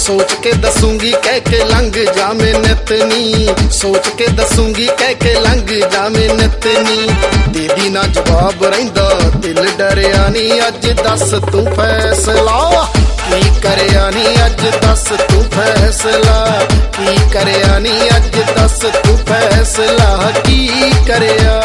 सोच के दसूंगी कह के लंघ जामे नितनी, सोच के दसूंगी कह के लंघ जामे नितनी। दीदी ना जवाब रहिंदा दिल डरिया नी, अज दस तू फैसला की करया नी, अज दस तू फैसला की करया नी, अज दस तू फैसला की करया।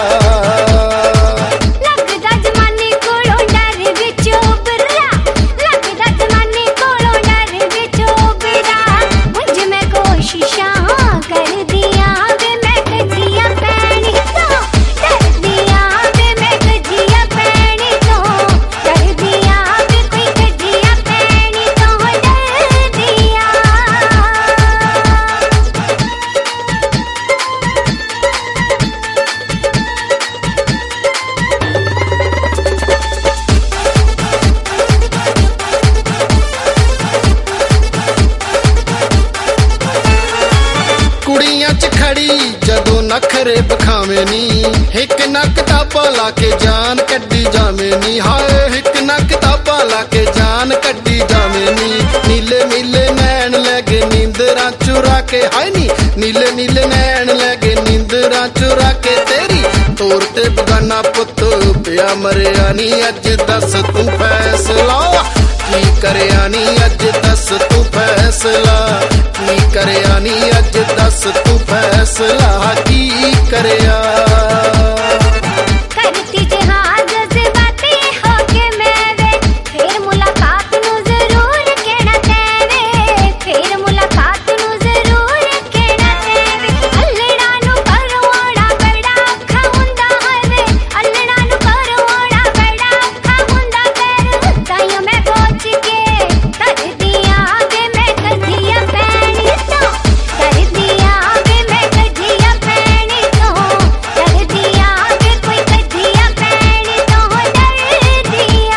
जदों नखरे बखावे नी, हिक ना किताबा लाके जान कड्डी जावे नी, हाय हिक ना किताबा लाके जान कड्डी जावे नी। नीले नीले नैन लगे नींदरां चुरा के, हाय नी नीले नीले नैन लगे नींदरां चुरा के, तेरी तोर ते बगाना पुत पिया मरिया नी, अज दस तू फैसला की करया नी, अज दस तू फैसला की करया नी, अज दस तू फैसला की करया। करती जहां जज्बाती होके मैं वे, फिर मुलाकात नू जरूर कहना तेरे, फिर मुलाकात नू जरूर कहना तेरे। अल्लड़ा नू करवाना बड़ा औखा हुंदा है, अल्लड़ा नू करवाना बड़ा औखा हुंदा कर, ताइयों मैं पहुंच के कर दिया वे मैं कजिया पैनी तो, कर दिया वे मैं कजिया पैनी तो, कर दिया वे कोई कजिया पैनी तो डर दिया।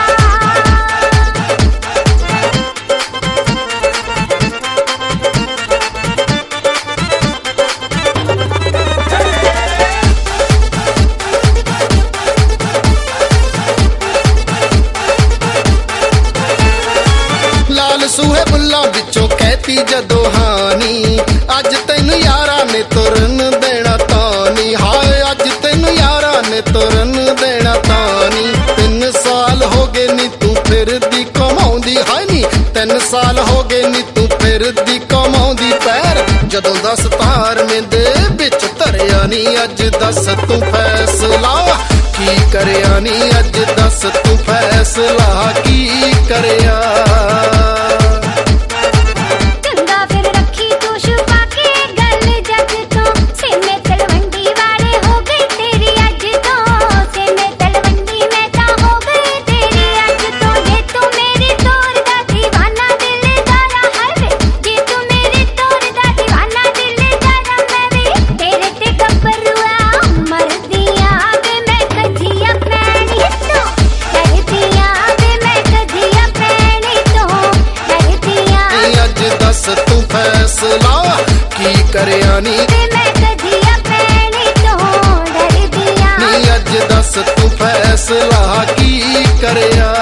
लाल सूहे बुल्ला बिचों कहती जदों हानी, अज तैनू यारा ने तुरन देना तानी, हाय अज तैनू यारा ने तुरन देना तानी। 3 साल हो गए नी तू फिरदी कमाउंदी, हाय नी 3 साल हो गए नी तू फिरदी कमाउंदी, पैर जदों दस तार में दे बिच धरिया नी, अज दस तू फैसला की करया नी, अज दस तू फैसला की करया। तू फैसला की करया नी, मैं कजिया पैनी तो डर दिया नी, अज दस तू फैसला की करया।